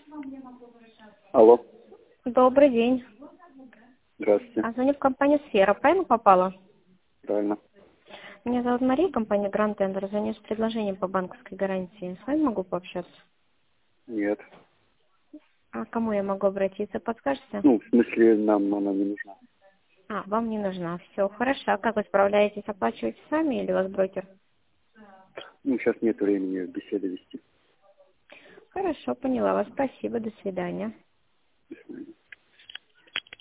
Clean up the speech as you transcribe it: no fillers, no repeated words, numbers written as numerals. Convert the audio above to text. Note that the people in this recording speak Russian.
Алло, Добрый день. здравствуйте. Звоню в компанию «Сфера». Правильно попала? Правильно. Меня зовут Мария, компания «Гранд Тендер». Звоню с предложением по банковской гарантии. С вами могу пообщаться? Нет. А к кому я могу обратиться? Подскажете? Ну, в смысле, нам она не нужна. Вам не нужна. Все, хорошо. А как вы справляетесь? Оплачиваете сами или у вас брокер? Ну, сейчас нет времени беседы вести. Хорошо, поняла вас. Спасибо. До свидания. До свидания.